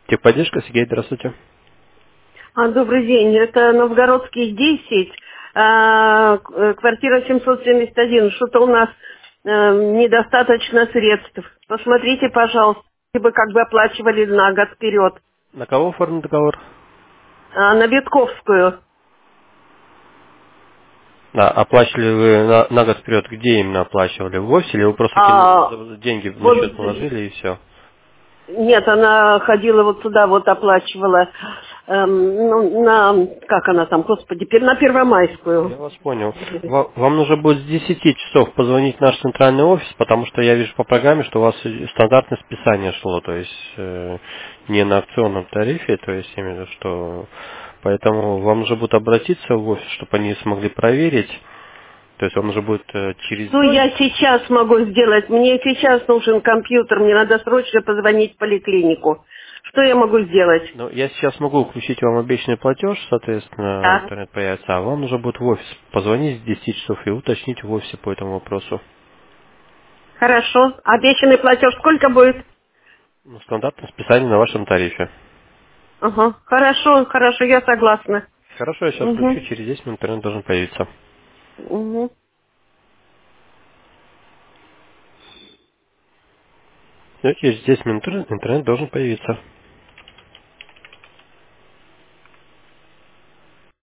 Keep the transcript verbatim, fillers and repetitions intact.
Техподдержка, Сергей, здравствуйте. А, добрый день. Это Новгородский десять, а, к- э, квартира семьсот семьдесят один. Что-то у нас э, недостаточно средств. Посмотрите, пожалуйста, вы как бы оплачивали на год вперед. На кого оформлен договор? А, на Бетковскую. Да, оплачивали вы на, на год вперед, где именно оплачивали? В офисе или вы просто А, кину- за- деньги на вот, счет положили и все? нет, она ходила вот сюда, вот оплачивала, эм, ну, на, как она там, господи, пер- на Я Первомайскую. вас понял. Ва- Вам нужно будет с десяти часов позвонить в наш центральный офис, потому что я вижу по программе, что у вас и- стандартное списание шло, то есть э, не на акционном тарифе, то есть я имею в виду, что поэтому вам нужно будет обратиться в офис, чтобы они смогли проверить, то есть вам нужно будет э, через Что я сейчас могу сделать? Мне сейчас нужен компьютер, мне надо срочно позвонить в поликлинику. Что я могу сделать? Ну, я сейчас могу включить вам обещанный платеж, соответственно, Да. интернет появится, а вам нужно будет в офис позвонить с десяти часов и уточнить в офисе по этому вопросу. Хорошо. Обещанный платеж сколько будет? Ну, стандартное списание на вашем тарифе. Ага. Хорошо, хорошо, я согласна. Хорошо, я сейчас включу, Угу. через десять минут интернет должен появиться. Угу. Ну, через десять минут интернет должен появиться.